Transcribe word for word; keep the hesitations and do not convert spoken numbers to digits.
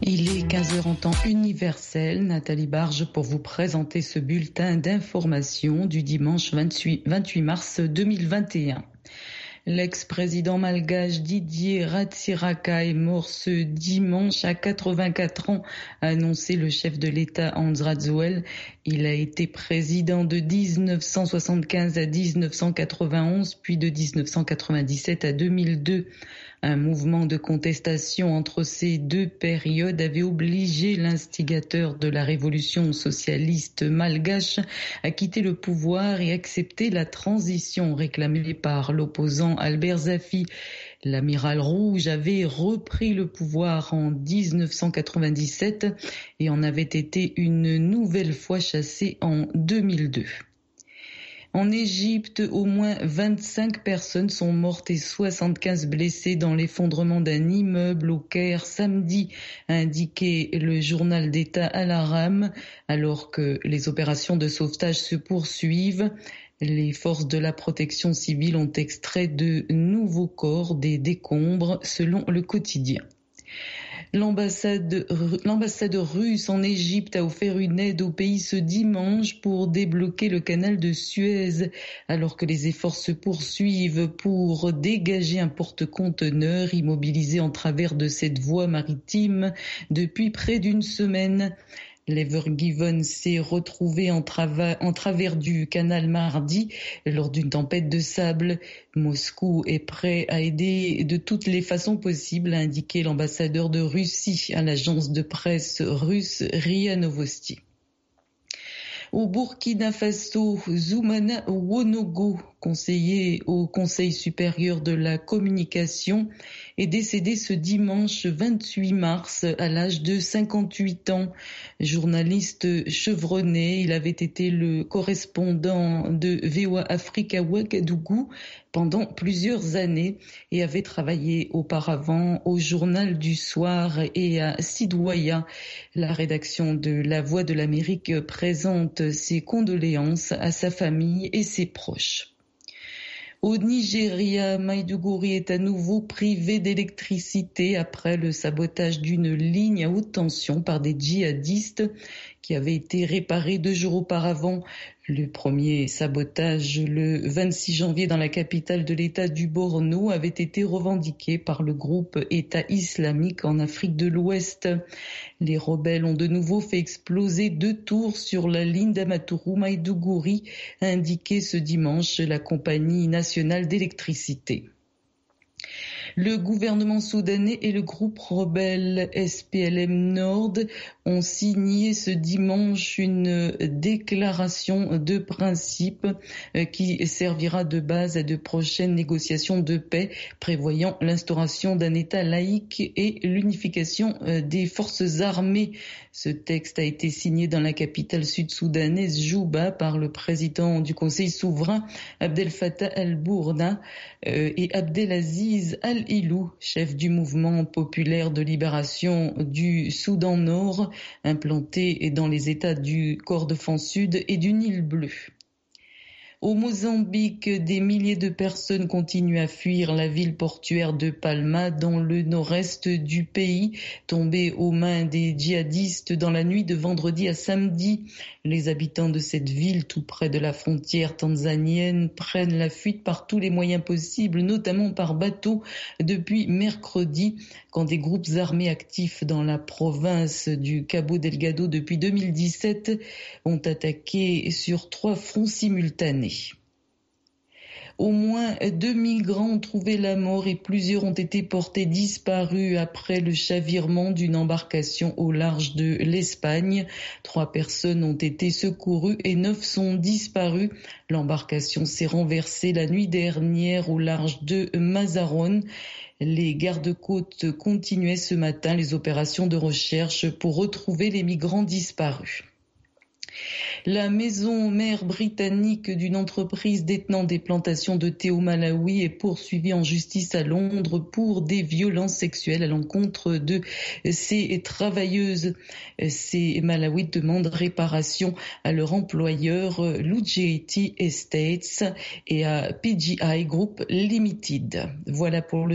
Il est quinze heures en temps universel. Nathalie Barge pour vous présenter ce bulletin d'information du dimanche vingt-huit mars deux mille vingt et un. L'ex-président malgache Didier Ratsiraka est mort ce dimanche à quatre-vingt-quatre ans, a annoncé le chef de l'État Hans Rajoelina. Il a été président de dix-neuf cent soixante-quinze à dix-neuf cent quatre-vingt-onze, puis de dix-neuf cent quatre-vingt-dix-sept à deux mille deux. Un mouvement de contestation entre ces deux périodes avait obligé l'instigateur de la révolution socialiste malgache à quitter le pouvoir et accepter la transition réclamée par l'opposant Albert Zafi. L'amiral rouge avait repris le pouvoir en dix-neuf cent quatre-vingt-dix-sept et en avait été une nouvelle fois chassé en deux mille deux. En Égypte, au moins vingt-cinq personnes sont mortes et soixante-quinze blessées dans l'effondrement d'un immeuble au Caire samedi, a indiqué le journal d'État Al-Ahram, alors que les opérations de sauvetage se poursuivent. Les forces de la protection civile ont extrait de nouveaux corps des décombres, selon le quotidien. L'ambassade, l'ambassade russe en Égypte a offert une aide au pays ce dimanche pour débloquer le canal de Suez, alors que les efforts se poursuivent pour dégager un porte-conteneurs immobilisé en travers de cette voie maritime depuis près d'une semaine. L'Ever Given s'est retrouvé en, trava- en travers du canal mardi lors d'une tempête de sable. Moscou est prêt à aider de toutes les façons possibles, a indiqué l'ambassadeur de Russie à l'agence de presse russe R I A Novosti. Au Burkina Faso, Zoumana Wonogo, conseiller au Conseil supérieur de la communication, est décédé ce dimanche vingt-huit mars à l'âge de cinquante-huit ans. Journaliste chevronné, il avait été le correspondant de V O A Afrique à Ouagadougou pendant plusieurs années et avait travaillé auparavant au Journal du Soir et à Sidouaya. La rédaction de La Voix de l'Amérique présente ses condoléances à sa famille et ses proches. Au Nigeria, Maïdougouri est à nouveau privé d'électricité après le sabotage d'une ligne à haute tension par des djihadistes qui avait été réparée deux jours auparavant. Le premier sabotage, le vingt-six janvier dans la capitale de l'État du Borno, avait été revendiqué par le groupe État islamique en Afrique de l'Ouest. Les rebelles ont de nouveau fait exploser deux tours sur la ligne d'Amatourou-Maïdougouri, a indiqué ce dimanche la compagnie nationale d'électricité. Le gouvernement soudanais et le groupe rebelle S P L M Nord ont signé ce dimanche une déclaration de principe qui servira de base à de prochaines négociations de paix prévoyant l'instauration d'un État laïque et l'unification des forces armées. Ce texte a été signé dans la capitale sud-soudanaise Juba par le président du Conseil souverain Abdel Fattah al-Burhan et Abdelaziz Al-Ilou, chef du mouvement populaire de libération du Soudan Nord, implanté dans les États du Kordofan Sud et du Nil Bleu. Au Mozambique, des milliers de personnes continuent à fuir la ville portuaire de Palma dans le nord-est du pays, tombée aux mains des djihadistes dans la nuit de vendredi à samedi. Les habitants de cette ville, tout près de la frontière tanzanienne, prennent la fuite par tous les moyens possibles, notamment par bateau, depuis mercredi, quand des groupes armés actifs dans la province du Cabo Delgado depuis deux mille dix-sept ont attaqué sur trois fronts simultanés. Au moins deux migrants ont trouvé la mort et plusieurs ont été portés disparus après le chavirement d'une embarcation au large de l'Espagne. Trois personnes ont été secourues et neuf sont disparues. L'embarcation s'est renversée la nuit dernière au large de Mazarón. Les gardes-côtes continuaient ce matin les opérations de recherche pour retrouver les migrants disparus. La maison mère britannique d'une entreprise détenant des plantations de thé au Malawi est poursuivie en justice à Londres pour des violences sexuelles à l'encontre de ses travailleuses. Ces Malawites demandent réparation à leur employeur Lujeti Estates et à P G I Group Limited. Voilà pour le